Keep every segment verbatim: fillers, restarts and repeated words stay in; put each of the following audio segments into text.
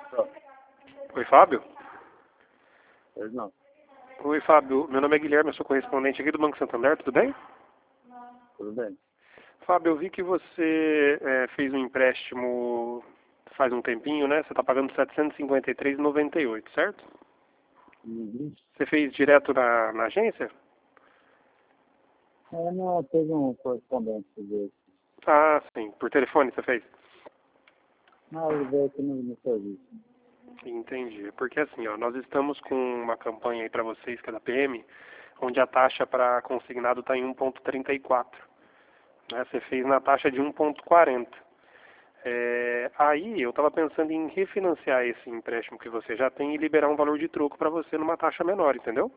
Ó, Oi, Fábio? pois não. Oi, Fábio. Meu nome é Guilherme, eu sou correspondente aqui do Banco Santander, tudo bem? Tudo bem. Fábio, eu vi que você é, fez um empréstimo faz um tempinho, né? Você está pagando setecentos e cinquenta e três reais e noventa e oito centavos, certo? Uhum. Você fez direto na, na agência? É, não, teve um correspondente desse. Ah, sim. Por telefone você fez? Não, ele veio aqui no, no serviço. Entendi. Porque assim, ó, nós estamos com uma campanha aí para vocês, que é da P M, onde a taxa para consignado está em um vírgula trinta e quatro. Né? Você fez na taxa de um vírgula quarenta. É, aí eu estava pensando em refinanciar esse empréstimo que você já tem e liberar um valor de troco para você numa taxa menor, entendeu?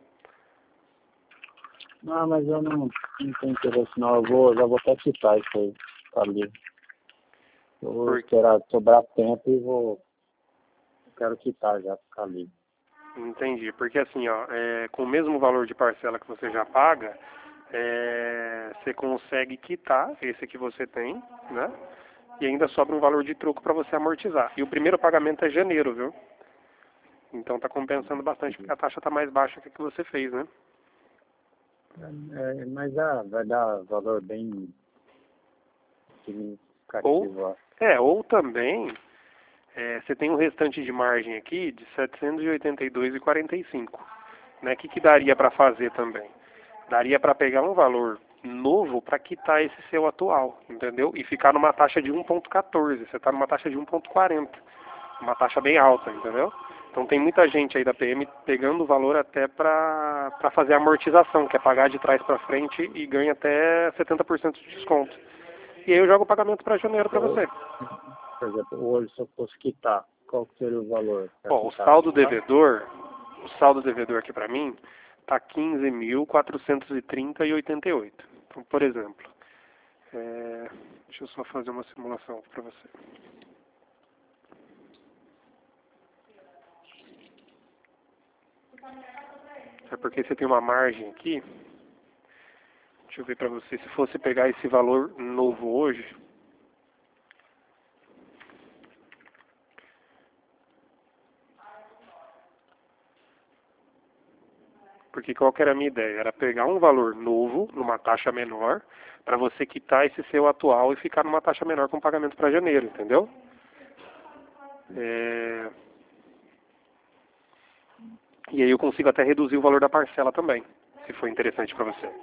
Não, mas eu não, não tenho interesse não. Eu vou, já vou até quitar isso aí. Tá ali. Eu vou Por, esperar sobrar tempo e vou. Eu quero quitar já, ficar ali. entendi. Porque assim, ó, é, com o mesmo valor de parcela que você já paga, é, você consegue quitar esse que você tem, né? E ainda sobra um valor de troco para você amortizar. E o primeiro pagamento é janeiro, viu? Então tá compensando bastante porque a taxa tá mais baixa que a que você fez, né? É, é, mas dá, vai dar valor bem Ou, significativo, ó. é, ou também, é, você tem um restante de margem aqui de setecentos e oitenta e dois reais e quarenta e cinco. Né? O que, que daria para fazer também? Daria para pegar um valor novo para quitar esse seu atual, entendeu? E ficar numa taxa de um vírgula quatorze. Você está numa taxa de um vírgula quarenta. Uma taxa bem alta, entendeu? Então tem muita gente aí da P M pegando o valor até para para fazer a amortização, que é pagar de trás para frente e ganha até setenta por cento de desconto. E aí eu jogo o pagamento para janeiro para Eu, você. por exemplo, hoje se eu fosse quitar, qual que seria o valor para Bom, o quitar? saldo Sabe? devedor, o saldo devedor aqui para mim tá quinze mil quatrocentos e trinta reais e oitenta e oito. Então, por exemplo, é, deixa eu só fazer uma simulação para você. É porque você tem uma margem aqui. Deixa eu ver para você, se fosse pegar esse valor novo hoje, porque qual que era a minha ideia? Era pegar um valor novo, numa taxa menor, para você quitar esse seu atual e ficar numa taxa menor com pagamento para janeiro, entendeu? É... E aí eu consigo até reduzir o valor da parcela também, se for interessante para você.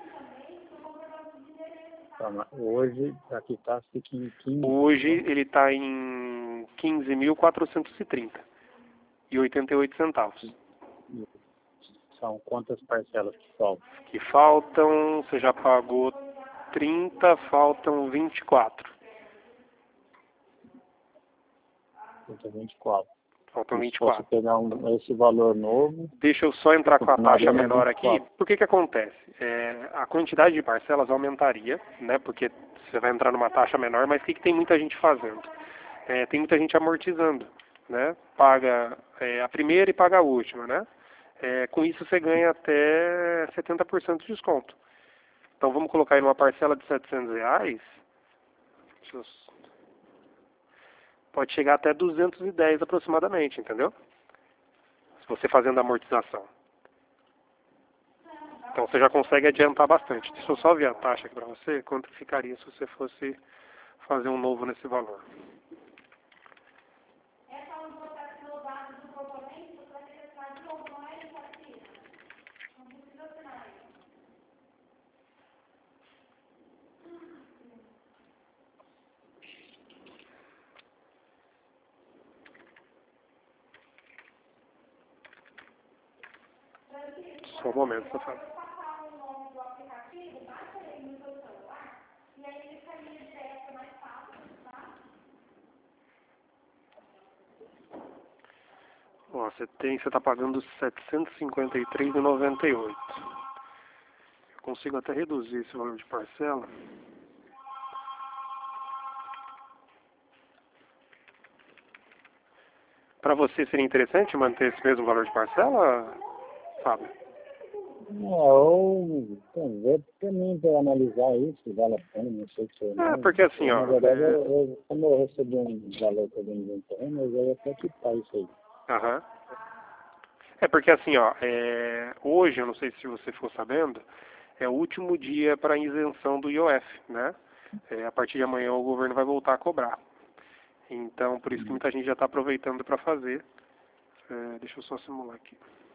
Tá, mas hoje, para quitar, fica em quinze. Hoje ele está em quinze mil quatrocentos e trinta reais e oitenta e oito centavos. São quantas parcelas que faltam? Que faltam, você já pagou trinta, faltam vinte e quatro. Falta vinte e quatro. Faltam E se vinte e fosse quatro. pegar um, esse valor novo, Deixa eu só entrar com a taxa continuaria no menor aqui. vinte e quatro. Por que que acontece? É, a quantidade de parcelas aumentaria, né? Porque você vai entrar numa taxa menor, mas o que, que tem muita gente fazendo? É, tem muita gente amortizando, né? Paga é, a primeira e paga a última, né? É, com isso você ganha até setenta por cento de desconto. Então vamos colocar aí numa parcela de setecentos reais. Deixa eu... Pode chegar até duzentos e dez aproximadamente, entendeu? Se você fazendo a amortização. Então você já consegue adiantar bastante. Deixa eu só ver a taxa aqui para você, quanto ficaria se você fosse fazer um novo nesse valor. Só um momento, tá falando. Ó, você tem, você está pagando setecentos e cinquenta e três reais e noventa e oito. Eu consigo até reduzir esse valor de parcela. Para você seria interessante manter esse mesmo valor de parcela, Fábio? É, ou tem ver também para analisar isso, vale a pena, não sei se eu É, não. porque assim, Eu, ó. na verdade, É... eu, eu, como eu recebi um valor que eu ganhei um terreno, eu já ia até quitar isso aí. Aham. É porque assim, ó, é... hoje, eu não sei se você ficou sabendo, é o último dia para isenção do I O F, né? É, a partir de amanhã o governo vai voltar a cobrar. Então, por isso que muita gente já está aproveitando para fazer. É, deixa eu só simular aqui.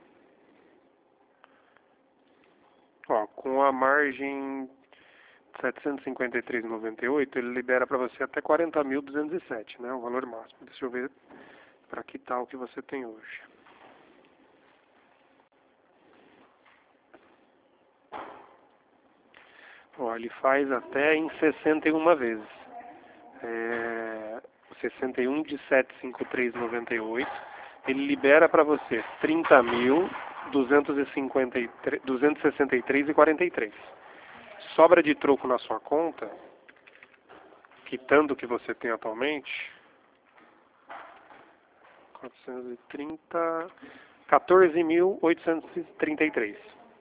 Ó, com a margem setecentos e cinquenta e três vírgula noventa e oito, ele libera para você até quarenta mil duzentos e sete, né? O valor máximo. Deixa eu ver para que tal que você tem hoje. Ó, ele faz até em sessenta e uma vezes. É, sessenta e um de setecentos e cinquenta e três vírgula noventa e oito. Ele libera para você trinta mil duzentos e sessenta e três vírgula quarenta e três. Sobra de troco na sua conta, quitando o que você tem atualmente, quatrocentos e trinta, quatorze mil oitocentos e trinta e três.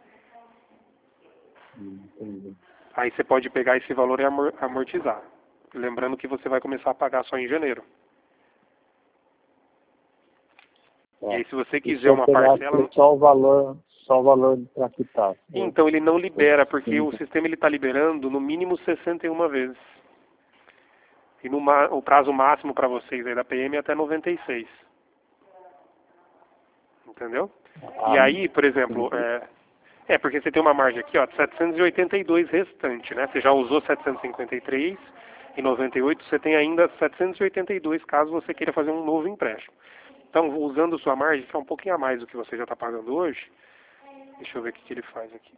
Entendi. Aí você pode pegar esse valor e amortizar. Lembrando que você vai começar a pagar só em janeiro. Tá. E aí se você E se quiser eu uma pegar parcela... aqui só o valor, só o valor para quitar. Então ele não libera, porque Sim. o sistema ele está liberando no mínimo sessenta e uma vezes. E no ma... o prazo máximo para vocês aí da P M é até noventa e seis. Entendeu? Ah, E aí, por exemplo, entendi. é, é porque você tem uma margem aqui, ó, de setecentos e oitenta e dois restante, né? Você já usou setecentos e cinquenta e três e noventa e oito, você tem ainda setecentos e oitenta e dois caso você queira fazer um novo empréstimo. Então, usando sua margem, que é um pouquinho a mais do que você já está pagando hoje, deixa eu ver o que, que ele faz aqui.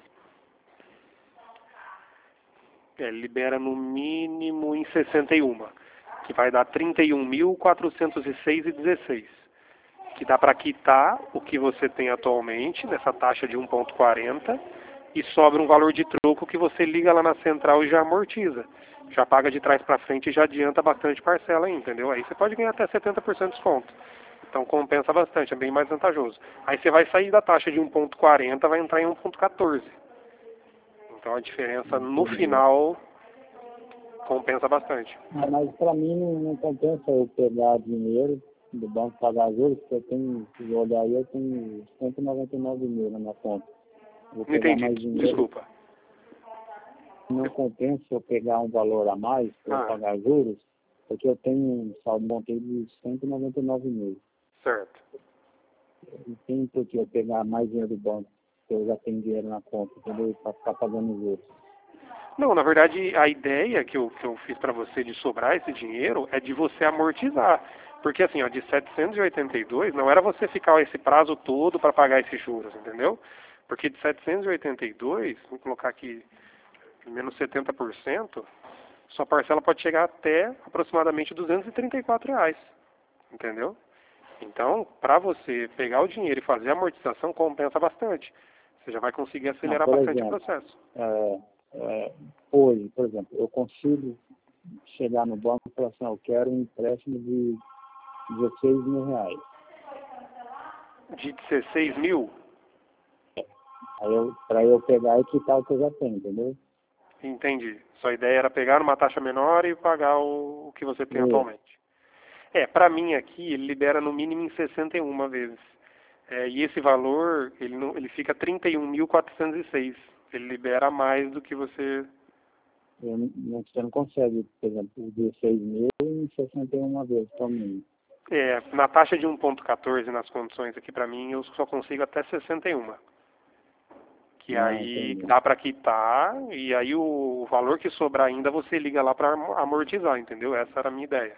É, ele libera no mínimo em sessenta e um, que vai dar trinta e um mil quatrocentos e seis vírgula dezesseis. Que dá para quitar o que você tem atualmente, nessa taxa de um vírgula quarenta, e sobra um valor de troco que você liga lá na central e já amortiza. Já paga de trás para frente e já adianta bastante parcela aí, entendeu? Aí você pode ganhar até setenta por cento de desconto. Então compensa bastante, é bem mais vantajoso. Aí você vai sair da taxa de um vírgula quarenta, vai entrar em um vírgula quatorze. Então a diferença no Entendi. final compensa bastante. Ah, mas para mim não, não compensa eu pegar dinheiro do banco pagar juros, porque eu tenho, se eu olhar aí, eu tenho cento e noventa e nove mil na minha conta. Vou Não pegar entendi, mais dinheiro, desculpa. não compensa eu pegar um valor a mais para eu Ah, pagar juros, porque eu tenho um saldo montei de cento e noventa e nove mil. certo. Não tem por que eu pegar mais dinheiro do banco, porque eu já tenho dinheiro na conta, entendeu? Para ficar pagando juros. Não, na verdade, a ideia que eu, que eu fiz para você de sobrar esse dinheiro é de você amortizar. Porque assim, ó, de setecentos e oitenta e dois não era você ficar esse prazo todo para pagar esses juros, entendeu? Porque de setecentos e oitenta e dois, vou colocar aqui menos setenta por cento, sua parcela pode chegar até aproximadamente duzentos e trinta e quatro reais, entendeu? Então, para você pegar o dinheiro e fazer a amortização, compensa bastante. Você já vai conseguir Não, acelerar por bastante o exemplo, processo. é, é, hoje, por exemplo, eu consigo chegar no banco e falar assim, ó, eu quero um empréstimo de dezesseis mil reais. De dezesseis mil? Aí eu, para eu pegar e quitar o que eu já tenho, entendeu? Entendi. Sua ideia era pegar uma taxa menor e pagar o, o que você tem Isso. atualmente. É, para mim aqui, ele libera no mínimo em sessenta e uma vezes. É, e esse valor, ele, não, ele fica trinta e um mil quatrocentos e seis. Ele libera mais do que você... Eu, não, você não consegue, por exemplo, dezesseis mil em sessenta e uma vezes para mim. É, na taxa de um vírgula quatorze nas condições aqui para mim, eu só consigo até sessenta e um. Que Ah, aí entendi. dá para quitar, e aí o valor que sobrar ainda você liga lá para amortizar, entendeu? Essa era a minha ideia,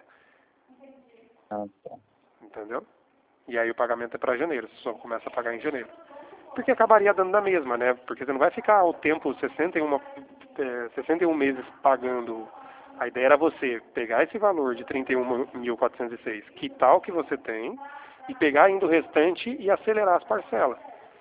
Ah, tá. entendeu? E aí o pagamento é para janeiro, você só começa a pagar em janeiro. Porque acabaria dando na mesma, né? Porque você não vai ficar o tempo sessenta e um, é, sessenta e um meses pagando. A ideia era você pegar esse valor de trinta e um mil quatrocentos e seis, quitar o que você tem, e pegar ainda o restante e acelerar as parcelas.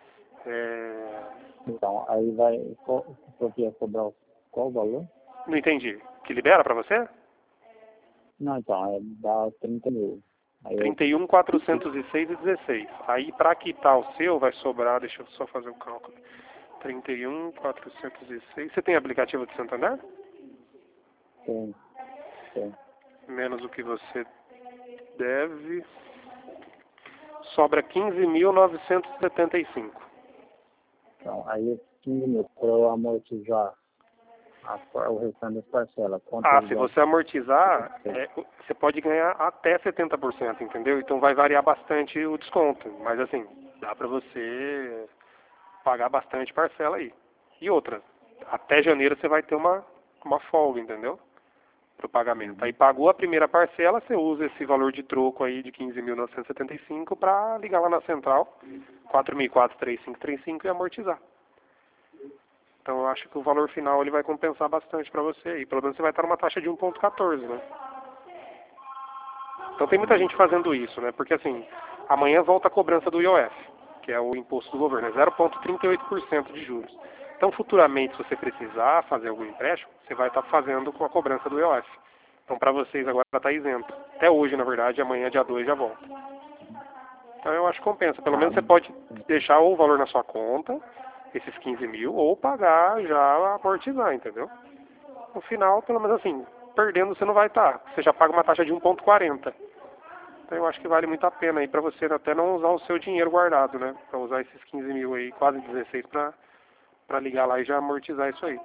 É... Então, aí vai, qual, porque ia cobrar o- qual o valor? Não entendi. Que libera para você? Não, então, é dá trinta mil. Aí eu, trinta e um, quatrocentos e seis e dezesseis. Aí para quitar o seu vai sobrar, deixa eu só fazer o cálculo. trinta e um, quatrocentos e seis. Você tem aplicativo de Santander? tenho, tenho. Menos o que você deve. Sobra quinze mil novecentos e setenta e cinco. Então, aí quinze mil para eu amortizar a, o restante das parcelas. Quanto Ah, eu se ganho? você amortizar, é, você pode ganhar até setenta por cento, entendeu? Então vai variar bastante o desconto. Mas assim, dá pra você pagar bastante parcela aí. E outra, até janeiro você vai ter uma, uma folga, entendeu? Pro pagamento. Aí pagou a primeira parcela, você usa esse valor de troco aí de quinze mil novecentos e setenta e cinco para ligar lá na central, quatro mil e quatro, três cinco três cinco e amortizar. Então eu acho que o valor final ele vai compensar bastante para você aí. Pelo menos você vai estar numa taxa de um vírgula quatorze, né? Então tem muita gente fazendo isso, né? Porque assim, amanhã volta a cobrança do I O F, que é o imposto do governo, é zero vírgula trinta e oito por cento de juros. Então futuramente, se você precisar fazer algum empréstimo, você vai estar fazendo com a cobrança do I O F. Então para vocês agora está isento. Até hoje, na verdade, amanhã dia dois já volta. Então eu acho que compensa. Pelo menos você pode deixar o valor na sua conta, esses quinze mil, ou pagar já amortizar, entendeu? No final, pelo menos assim, perdendo você não vai estar. Você já paga uma taxa de um vírgula quarenta. Então eu acho que vale muito a pena aí para você até não usar o seu dinheiro guardado, né? Para usar esses quinze mil aí, quase dezesseis, para para ligar lá e já amortizar isso aí.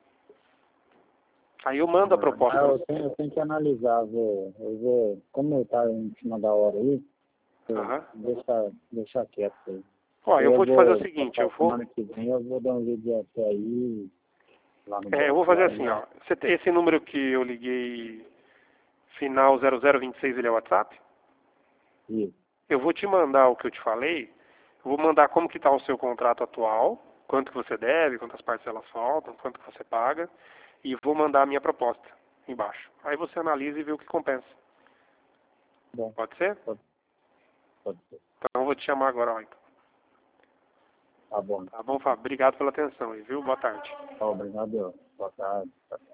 Aí eu mando a proposta. Ah, eu, tenho, eu tenho que analisar, ver, eu vou, como eu tá em cima da hora aí, Uhum. deixar, deixar quieto aí. Ó, eu, eu vou te fazer o seguinte, eu vou... Semana que vem eu vou dar um jeito de até aí, lá no É, eu vou fazer banco, assim, né? ó. Você tem esse número que eu liguei, final zero zero vinte e seis, ele é o WhatsApp? Isso. Eu vou te mandar o que eu te falei. Eu vou mandar como que está o seu contrato atual, quanto que você deve, quantas parcelas faltam, quanto que você paga. E vou mandar a minha proposta embaixo. Aí você analisa e vê o que compensa. Bom, Pode ser? pode, pode ser. Então eu vou te chamar agora, ó, então. Tá bom. Tá bom, Fábio? Obrigado pela atenção aí, viu? Boa tarde. Obrigado. Boa tarde.